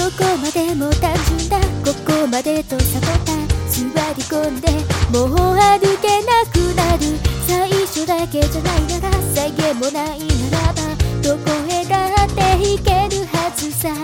こまでも単純だ、ここまでと悟った。座り込んでもう歩けなくなる。最初だけじゃないなら再現もないならば、どこへだって行けるはずさ。